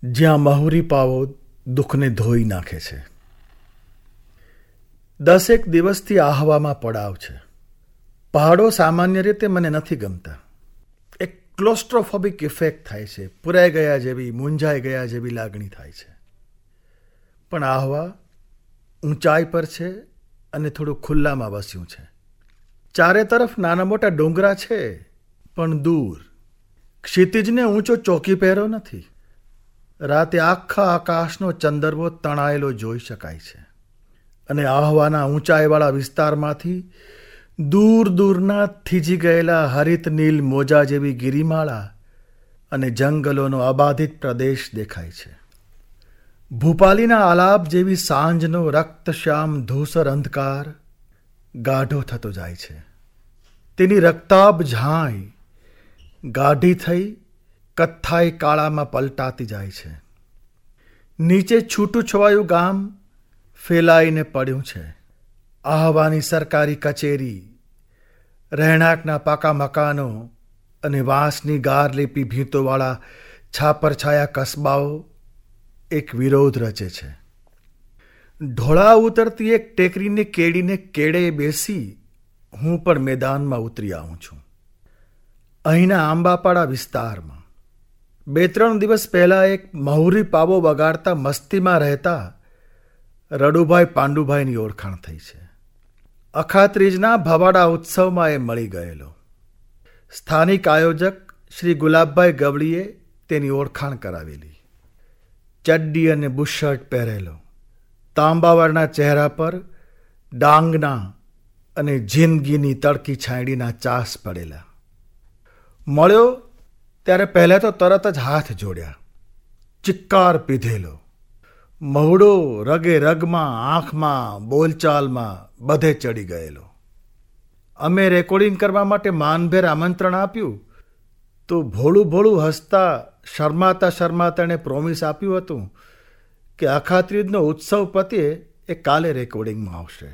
જ્યાં મહુરી પાવો દુઃખને ધોઈ નાખે છે. 10 દિવસથી આહવામાં પડાવ છે. પહાડો સામાન્ય રીતે મને નથી ગમતા. એક ક્લોસ્ટ્રોફોબિક ઇફેક્ટ થાય છે. પુરાઈ ગયા જેવી, મૂંઝાઈ ગયા જેવી લાગણી થાય છે. પણ આહવા ઊંચાઈ પર છે અને થોડું ખુલ્લામાં વસ્યું છે. ચારે તરફ નાના મોટા ડુંગરા છે, પણ દૂર. ક્ષિતિજને ઊંચો ચોકી પહેરો નથી. રાતે આખા આકાશનો ચંદરવો તણાયેલો જોઈ શકાય છે. અને આહવાના ઊંચાઈવાળા વિસ્તારમાંથી દૂર દૂરના થીજી ગયેલા હરિત નીલ મોજા જેવી ગિરિમાળા અને જંગલોનો અબાધિત પ્રદેશ દેખાય છે. ભૂપાલીના આલાપ જેવી સાંજનો રક્તશ્યામ ધૂસર અંધકાર ગાઢો થતો જાય છે. તેની રક્તાબ ઝાંય ગાઢી થઈ કથ્થાઈ કાળામાં પલટાતી જાય છે. નીચે છૂટું છવાયું ગામ ફેલાઈને પડ્યું છે. આહવાની સરકારી કચેરી, રહેણાંકના પાકા મકાનો અને વાંસની ગાર લેપી ભીંતોવાળા છાપરછાયા કસ્બાઓ એક વિરોધ રચે છે. ઢોળા ઉતરતી એક ટેકરીને કેડીને કેડે બેસી હું પણ મેદાનમાં ઉતરી આવું છું. અહીંના આંબાપાડા વિસ્તારમાં 2-3 દિવસ પહેલાં એક મહુરી પાવો વગાડતા મસ્તીમાં રહેતા રડુભાઈ પાંડુભાઈની ઓળખાણ થઈ છે. અખાત્રીજના ભવાડા ઉત્સવમાં એ મળી ગયેલો. સ્થાનિક આયોજક શ્રી ગુલાબભાઈ ગવળીએ તેની ઓળખાણ કરાવેલી. ચડ્ડી અને બુશર્ટ પહેરેલો, તાંબાવરના ચહેરા પર ડાંગના અને જિંદગીની તડકી છાંયડીના ચાસ પડેલા. મળ્યો ત્યારે પહેલાં તો તરત જ હાથ જોડ્યા. ચિક્કાર પીધેલો, મહુડો રગે રગમાં, આંખમાં, બોલચાલમાં બધે ચડી ગયેલો. અમે રેકોર્ડિંગ કરવા માટે માનભેર આમંત્રણ આપ્યું તો ભોળું ભોળું હસતા શરમાતા એણે પ્રોમિસ આપ્યું હતું કે અખાત્રીજનો ઉત્સવ પતે એ કાલે રેકોર્ડિંગમાં આવશે.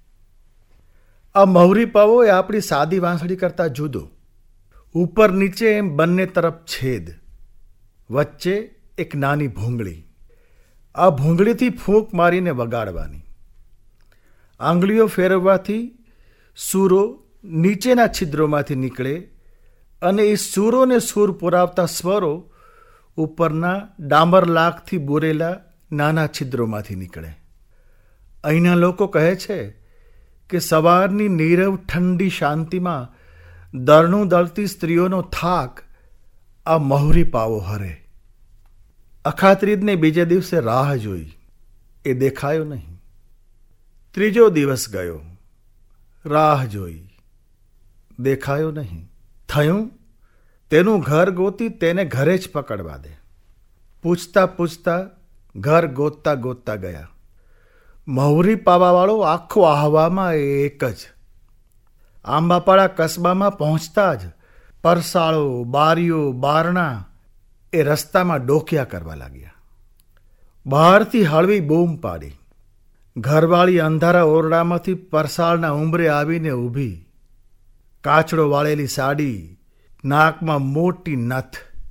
આ મહુરી પાવો એ આપણી સાદી વાંસળી કરતાં જુદો. ઉપર નીચે એમ બંને તરફ છેદ, વચ્ચે એક નાની ભૂંગળી. આ ભૂંગળીથી ફૂંક મારીને વગાડવાની. આંગળીઓ ફેરવવાથી સૂરો નીચેના છિદ્રોમાંથી નીકળે અને એ સૂરોને સૂર પુરાવતા સ્વરો ઉપરના ડામર લાખથી બોરેલા નાના છિદ્રોમાંથી નીકળે. અહીંના લોકો કહે છે કે સવારની નીરવ ઠંડી શાંતિમાં દરણું દળતી સ્ત્રીઓનો થાક આ મહુરી પાવો હરે. અખાત્રીજને બીજે દિવસે રાહ જોઈ, એ દેખાયો નહીં. 3જો દિવસ ગયો, રાહ જોઈ, દેખાયો નહીં. થયું તેનું ઘર ગોતી તેને ઘરે જ પકડવા દે. પૂછતા પૂછતા ઘર ગોતતા ગોતતા ગયા. મહુરી પાવાવાળો આખો આહવામાં એક જ. આંબાપાડા કસ્બામાં પહોંચતા જ પરસાળો, બારીઓ, બારણા એ રસ્તામાં ડોકિયા કરવા લાગ્યા. બહારથી હળવી બૂમ પાડી. ઘરવાળી અંધારા ઓરડામાંથી પરસાળના ઉંબરે આવીને ઊભી. કાચડો વાળેલી સાડી, નાકમાં મોટી નથ.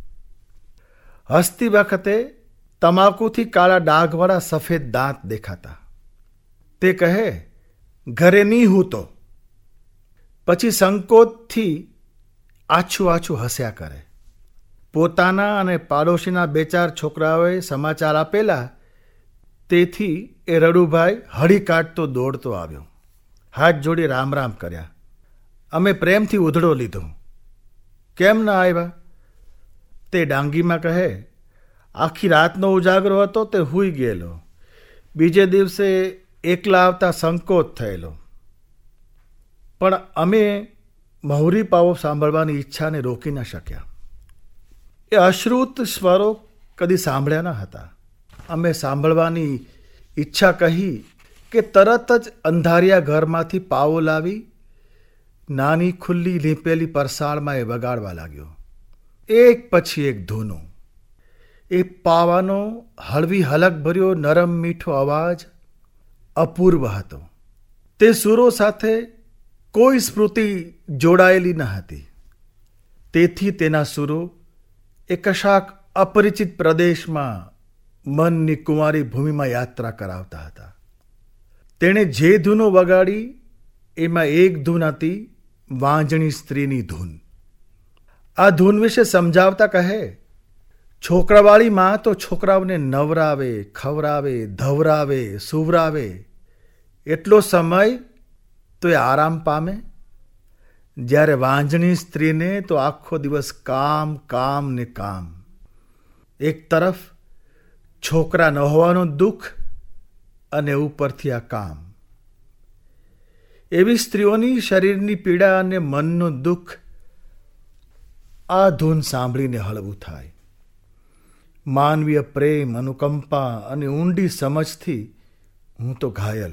હસતી વખતે તમાકુથી કાળા ડાઘવાળા સફેદ દાંત દેખાતા. તે કહે, ઘરે નહીં હું તો. પછી સંકોચથી આછું આછું હસ્યા કરે. પોતાના અને પાડોશીના 2-4 છોકરાઓએ સમાચાર આપેલા, તેથી એ રડુભાઈ હળી કાઢતો દોડતો આવ્યો. હાથ જોડી રામ રામ કર્યા. અમે પ્રેમથી ઉધડો લીધો. કેમ ના આવ્યા? તે ડાંગીમાં કહે, આખી રાતનો ઉજાગરો હતો તે હૂઈ ગયેલો. બીજે દિવસે એકલા આવતા સંકોચ થયેલો. પણ અમે મહુરી પાવો સાંભળવાની ઈચ્છાને રોકી ન શક્યા. એ અશ્રુત સ્વરો કદી સાંભળ્યા ન હતા. અમે સાંભળવાની ઈચ્છા કહી કે તરત જ અંધારિયા ઘરમાંથી પાવો લાવી નાની ખુલ્લી લીપેલી પરસાળમાં એ વગાડવા લાગ્યો. એક પછી એક ધૂનો. એ પાવાનો હળવી હલકભર્યો નરમ મીઠો અવાજ અપૂર્વ હતો. તે સૂરો સાથે કોઈ સ્મૃતિ જોડાયેલી ન હતી. તેથી તેના સૂરો એ કશાક અપરિચિત પ્રદેશમાં મનની કુંવારી ભૂમિમાં યાત્રા કરાવતા હતા. તેણે જે ધૂનો વગાડી એમાં એક ધૂન હતી વાંજણી સ્ત્રીની ધૂન. આ ધૂન વિશે સમજાવતા કહે, છોકરાવાળી માં તો છોકરાઓને નવરાવે, ખવરાવે, ધવરાવે, સુવરાવે, એટલો સમય તો એ આરામ પામે. જ્યારે વાંજણી સ્ત્રીને તો આખો દિવસ કામ કામ ને કામ. એક તરફ છોકરા ન હોવાનું દુઃખ અને ઉપરથી આ કામ. એવી સ્ત્રીઓની શરીરની પીડા અને મનનું દુઃખ આ ધૂન સાંભળીને હળવું થાય. માનવીય પ્રેમ, અનુકંપા અને ઊંડી સમજથી હું તો ઘાયલ.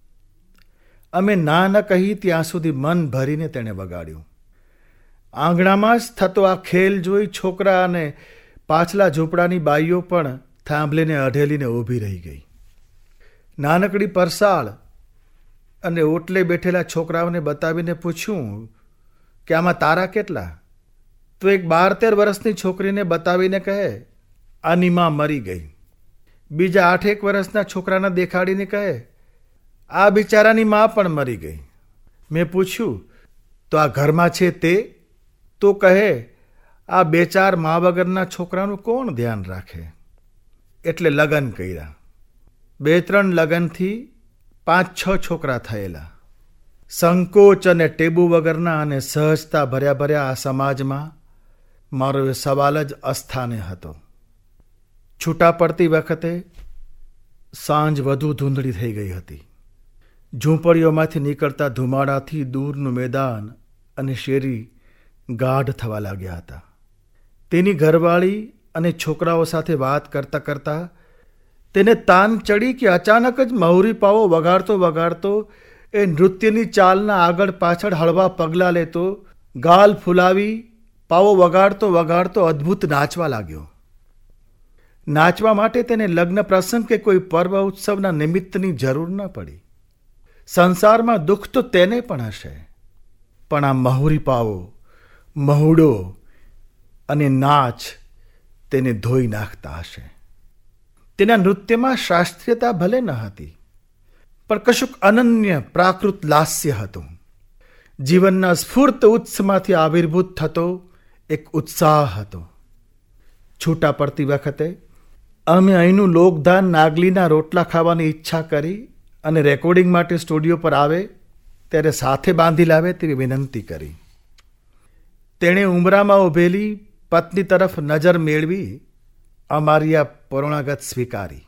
અમે ના ન કહી ત્યાં સુધી મન ભરીને તેણે વગાડ્યું. આંગણામાં જ થતો આ ખેલ જોઈ છોકરા અને પાછલા ઝૂંપડાની બાઈઓ પણ થાંભલીને અઢેલીને ઊભી રહી ગઈ. નાનકડી પરસાળ અને ઓટલે બેઠેલા છોકરાઓને બતાવીને પૂછ્યું કે આમાં તારા કેટલા? તો એક 12-13 વર્ષની છોકરીને બતાવીને કહે, આની માં મરી ગઈ. બીજા 8-1 વર્ષના છોકરાને દેખાડીને કહે, આ બિચારાની માં પણ મરી ગઈ. મેં પૂછ્યું, તો આ ઘરમાં છે તે? તો કહે, આ 2-4 મા વગરના છોકરાનું કોણ ધ્યાન રાખે? એટલે લગ્ન કર્યા. 2-3 લગ્નથી 5-6 છોકરા થયેલા. સંકોચ અને ટેબુ વગરના અને સહજતા ભર્યા આ સમાજમાં મારો એ સવાલ જ અસ્થાને હતો. છૂટા પડતી વખતે સાંજ વધુ ધૂંધળી થઈ ગઈ હતી. ઝૂંપડીઓમાંથી નીકળતા ધુમાડાથી દૂરનું મેદાન અને શેરી ગાઢ થવા લાગ્યા હતા. તેની ઘરવાળી અને છોકરાઓ સાથે વાત કરતાં કરતાં તેને તાન ચડી કે અચાનક જ મહુરી પાવો વગાડતો એ નૃત્યની ચાલના આગળ પાછળ હળવા પગલાં લેતો, ગાલ ફૂલાવી પાવો વગાડતો અદ્ભુત નાચવા લાગ્યો. નાચવા માટે તેને લગ્ન પ્રસંગ કે કોઈ પર્વ ઉત્સવના નિમિત્તની જરૂર ન પડી. સંસારમાં દુઃખ તો તેને પણ હશે, પણ આ મહુરી પાવો, મહુડો અને નાચ તેને ધોઈ નાખતા હશે. તેના નૃત્યમાં શાસ્ત્રીયતા ભલે ન હતી, પણ કશુંક અનન્ય પ્રાકૃત લાસ્ય હતું. જીવનના સ્ફૂર્ત ઉત્સમાંથી આવિર્ભૂત થતો એક ઉત્સાહ હતો. છૂટા પડતી વખતે અમે અહીંનું લોકધાન નાગલીના રોટલા ખાવાની ઈચ્છા કરી અને રેકોર્ડિંગ માટે સ્ટુડિયો પર આવે ત્યારે સાથે બાંધી લાવે તેવી વિનંતી કરી. તેણે ઉંબરામાં ઊભેલી પત્ની તરફ નજર મેળવી અમારી આ પરોણાગત સ્વીકારી.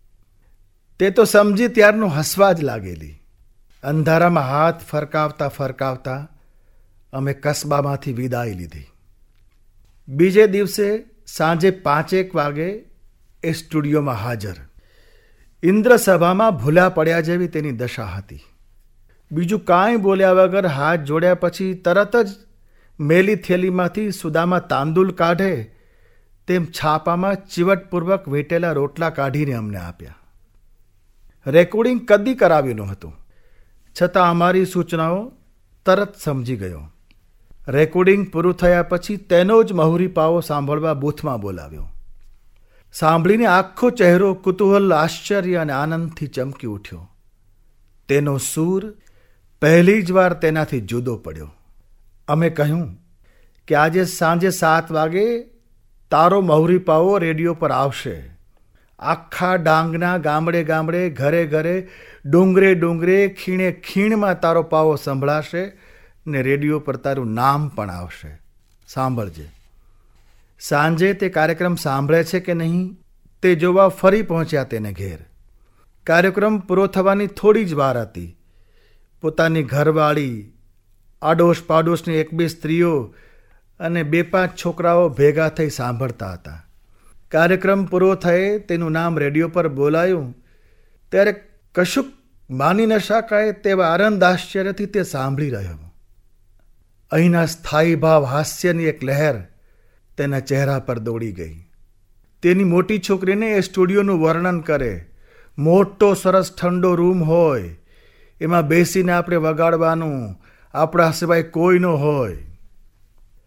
તે તો સમજી ત્યારનું હસવા જ લાગેલી. અંધારામાં હાથ ફરકાવતા અમે કસ્બામાંથી વિદાય લીધી. બીજે દિવસે સાંજે 5-1 વાગે એ સ્ટુડિયોમાં હાજર. ઇન્દ્રસભામાં ભૂલા પડ્યા જેવી તેની દશા હતી. બીજું કાંઈ બોલ્યા વગર હાથ જોડ્યા પછી તરત જ મેલી થેલીમાંથી સુદામાં તાંદુલ કાઢે તેમ છાપામાં ચીવટપૂર્વક વીંટેલા રોટલા કાઢીને અમને આપ્યા. રેકોર્ડિંગ કદી કરાવ્યું નહોતું, છતાં અમારી સૂચનાઓ તરત સમજી ગયો. રેકોર્ડિંગ પૂરું થયા પછી તેનો જ મહુરી પાવો સાંભળવા બૂથમાં બોલાવ્યો. સાંભળીને આખો ચહેરો કુતૂહલ, આશ્ચર્ય અને આનંદથી ચમકી ઉઠ્યો. તેનો સૂર પહેલી જ વાર તેનાથી જુદો પડ્યો. અમે કહ્યું કે આજે સાંજે 7 વાગે તારો મહુરી પાવો રેડિયો પર આવશે. આખા ડાંગના ગામડે ઘરે ડુંગરે ખીણમાં તારો પાવો સંભળાશે ને રેડિયો પર તારું નામ પણ આવશે. સાંભળજે. સાંજે તે કાર્યક્રમ સાંભળે છે કે નહીં તે જોવા ફરી પહોંચ્યા તેને ઘેર. કાર્યક્રમ પૂરો થવાની થોડી જ વાર હતી. પોતાની ઘરવાળી, આડોશ પાડોશની 1-2 સ્ત્રીઓ અને 2-5 છોકરાઓ ભેગા થઈ સાંભળતા હતા. કાર્યક્રમ પૂરો થયે તેનું નામ રેડિયો પર બોલાયું ત્યારે કશુંક માની ન શકાય તેવા આનંદ આશ્ચર્યથી તે સાંભળી રહ્યો. અહીંના સ્થાયી ભાવ હાસ્યની એક લહેર તેના ચહેરા પર દોડી ગઈ. તેની મોટી છોકરીને એ સ્ટુડિયોનું વર્ણન કરે. મોટો સરસ ઠંડો રૂમ હોય, એમાં બેસીને આપણે વગાડવાનું, આપણા સિવાય કોઈ ન હોય.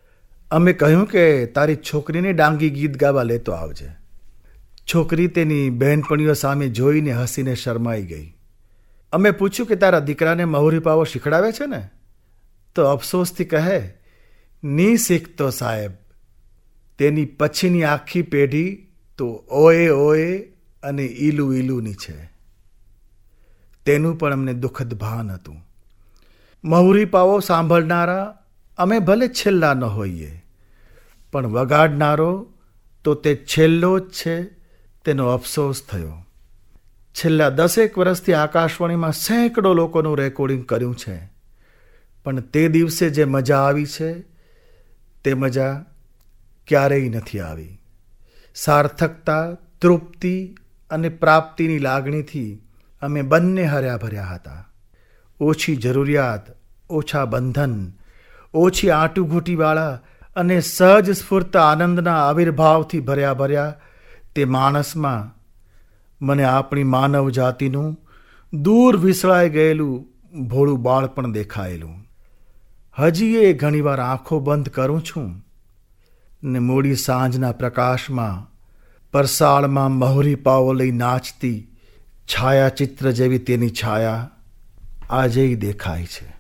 અમે કહ્યું કે તારી છોકરીને ડાંગી ગીત ગાવા લેતો આવજે. છોકરી તેની બહેનપણીઓ સામે જોઈને હસીને શરમાઈ ગઈ. અમે પૂછ્યું કે તારા દીકરાને મહુરી પાવો શીખડાવે છે ને? તો અફસોસથી કહે, ની શીખતો સાહેબ. તેની પછીની આખી પેઢી તો ઓએ ઓએ અને ઈલું ઈલુંની છે. તેનું પણ અમને દુઃખદ ભાન હતું. મહુરી પાવો સાંભળનારા અમે ભલે છેલ્લા ન હોઈએ, પણ વગાડનારો તો તે છેલ્લો જ છે, તેનો અફસોસ થયો. છેલ્લા 10 વર્ષથી આકાશવાણીમાં સેંકડો લોકોનું રેકોર્ડિંગ કર્યું છે, પણ તે દિવસે જે મજા આવી છે તે મજા ક્યારેય નથી આવી. સાર્થકતા, તૃપ્તિ અને પ્રાપ્તિની લાગણીથી અમે બંને હર્યા ભર્યા હતા. ઓછી જરૂરિયાત, ઓછા બંધન, ઓછી આંટુઘૂંટીવાળા અને સહજ સ્ફૂર્ત આનંદના આવિર્ભાવથી ભર્યા તે માણસમાં મને આપણી માનવ જાતિનું દૂર વિસળાઈ ગયેલું ભોળું બાળપણ દેખાયેલું. હજી એ ઘણીવાર આંખો બંધ કરું છું ને મોડી સાંજના પ્રકાશમાં પરસાળમાં મહુરી પાવો લઈ નાચતી છાયાચિત્ર જેવી તેની છાયા આજેય દેખાય છે.